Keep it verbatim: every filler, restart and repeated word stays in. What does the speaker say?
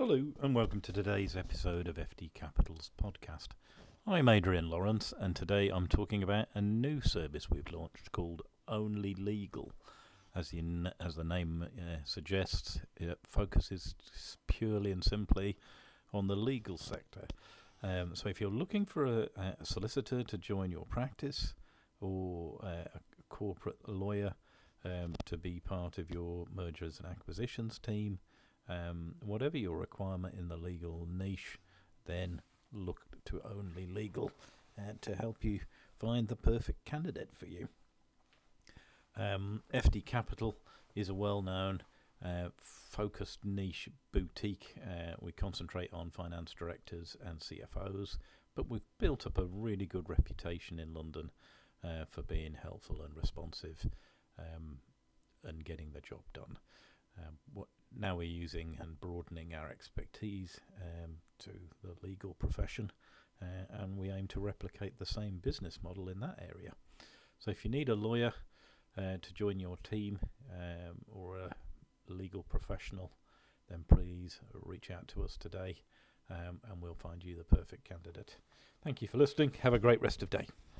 Hello and welcome to today's episode of F D Capital's podcast. I'm Adrian Lawrence and today I'm talking about a new service we've launched called Only Legal. As the, n- as the name uh, suggests, it focuses purely and simply on the legal sector. Um, so if you're looking for a, a solicitor to join your practice or uh, a corporate lawyer um, to be part of your mergers and acquisitions team, Um, whatever your requirement in the legal niche, then look to Only Legal uh, to help you find the perfect candidate for you. Um, F D Capital is a well-known, uh, focused niche boutique. Uh, we concentrate on finance directors and C F Os, but we've built up a really good reputation in London uh, for being helpful and responsive um, and getting the job done. Um, what now we're using and broadening our expertise um, to the legal profession, uh, and we aim to replicate the same business model in that area. So if you need a lawyer uh, to join your team um, or a legal professional, then please reach out to us today um, and we'll find you the perfect candidate. Thank you for listening. Have a great rest of day.